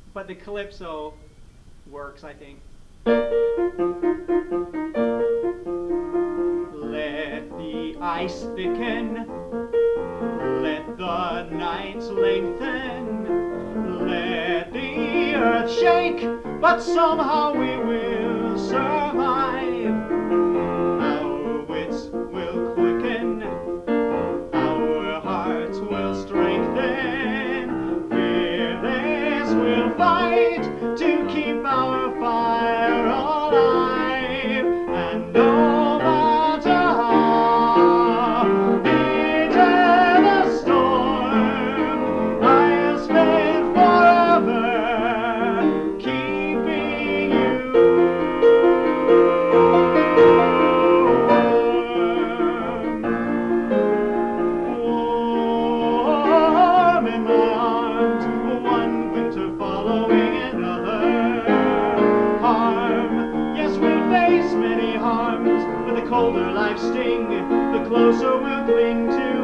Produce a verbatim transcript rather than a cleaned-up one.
but the calypso works, I think. Let the ice thicken, let the nights lengthen, let the earth shake, but somehow we will survive. Our wits will quicken, our hearts will strengthen, fearless we'll fight to keep our fire alive. And no matter how bitter the storm, I'll spend forever keeping you warm in my arms, one winter following another. Harm, yes, we'll face many harms, but the colder life's sting, the closer we'll cling to